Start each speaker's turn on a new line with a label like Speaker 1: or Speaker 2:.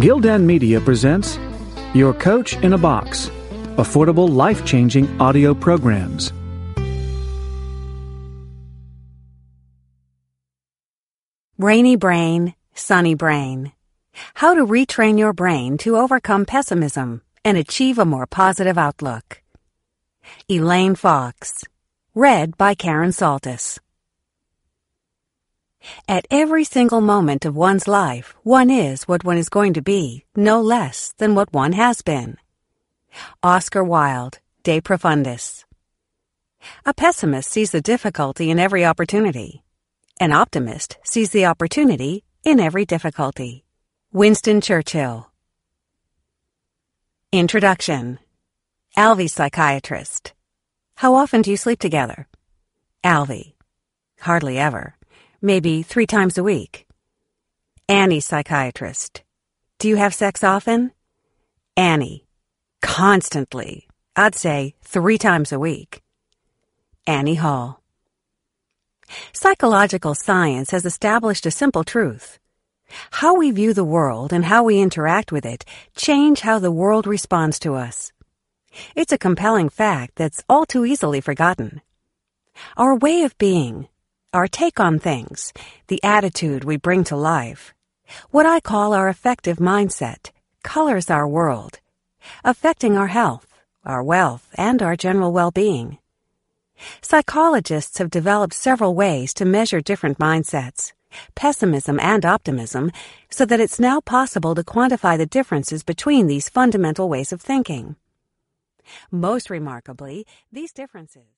Speaker 1: Gildan Media presents Your Coach in a Box, affordable, life-changing audio programs.
Speaker 2: Rainy brain, sunny brain. How to retrain your brain to overcome pessimism and achieve a more positive outlook. Elaine Fox. Read by Karen Saltis. At every single moment of one's life, one is what one is going to be, no less than what one has been. Oscar Wilde, De Profundis. A pessimist sees the difficulty in every opportunity. An optimist sees the opportunity in every difficulty. Winston Churchill. Introduction. Alvy, psychiatrist. How often do you sleep together? Alvy. Hardly ever. Maybe 3 times a week. Annie, psychiatrist. Do you have sex often? Annie. Constantly. I'd say 3 times a week. Annie Hall. Psychological science has established a simple truth. How we view the world and how we interact with it change how the world responds to us. It's a compelling fact that's all too easily forgotten. Our way of being, our take on things, the attitude we bring to life, what I call our affective mindset, colors our world, affecting our health, our wealth, and our general well-being. Psychologists have developed several ways to measure different mindsets, pessimism and optimism, so that it's now possible to quantify the differences between these fundamental ways of thinking. Most remarkably, these differences